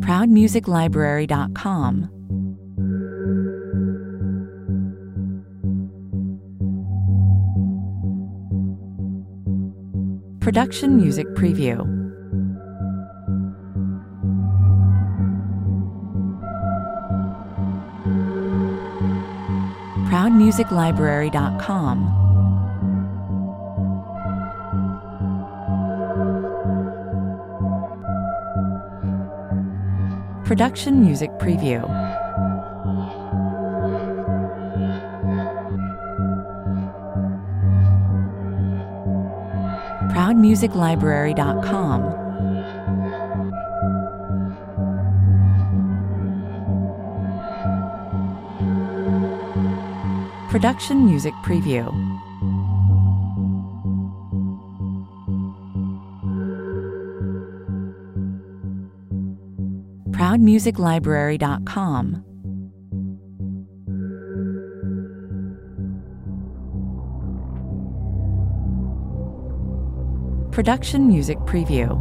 ProudMusicLibrary.com. Production Music Preview. ProudMusicLibrary.com. Production Music Preview. ProudMusicLibrary.com. Production Music Preview. ProudMusicLibrary.com. Production Music Preview.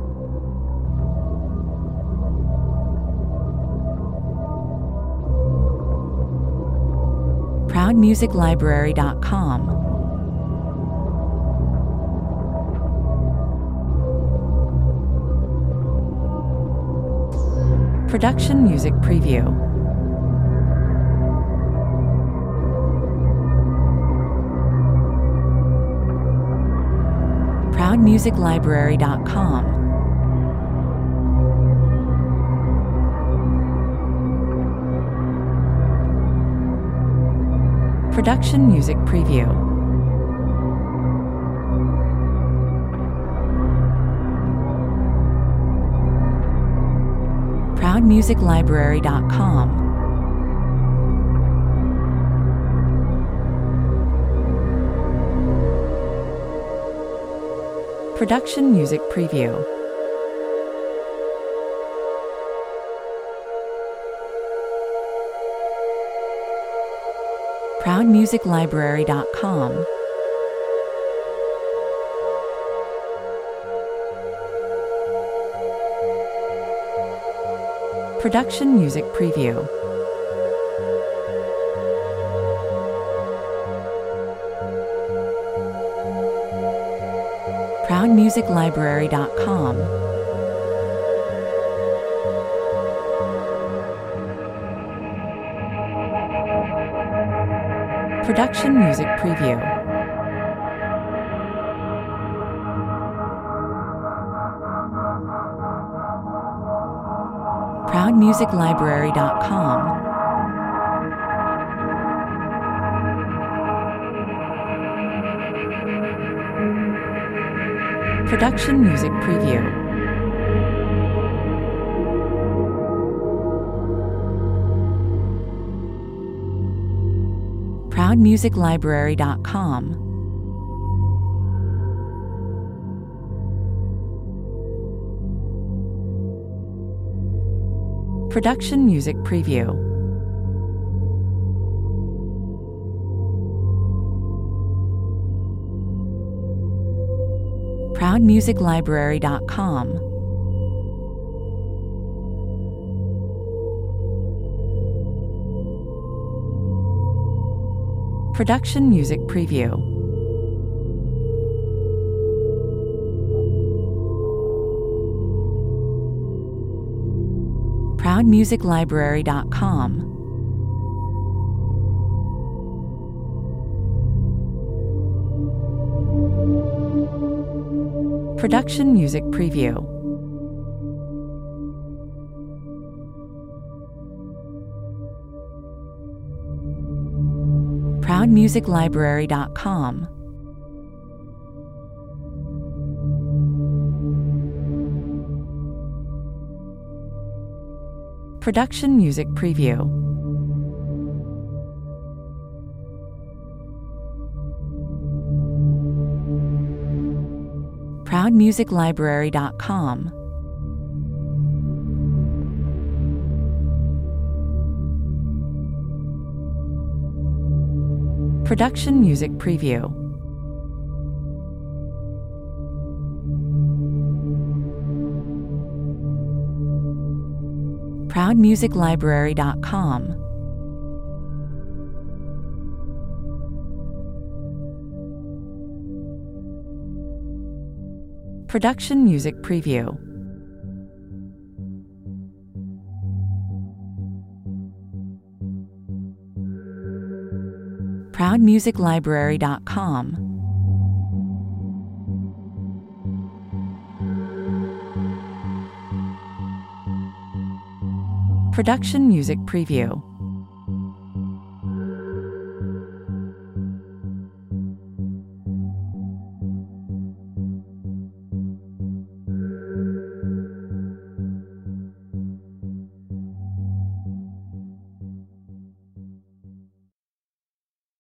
ProudMusicLibrary.com. Production Music Preview. ProudMusicLibrary.com. Production Music Preview. ProudMusicLibrary.com. Production Music Preview. ProudMusicLibrary.com. Production Music Preview. ProudMusicLibrary.com. Production Music Preview. ProudMusicLibrary.com. Production Music Preview. ProudMusicLibrary.com. Production Music Preview. ProudMusicLibrary.com. Production Music Preview. ProudMusicLibrary.com. Production Music Preview. ProudMusicLibrary.com. Production Music Preview. ProudMusicLibrary.com. Production Music Preview. ProudMusicLibrary.com. Production Music Preview. ProudMusicLibrary.com. Production Music Preview.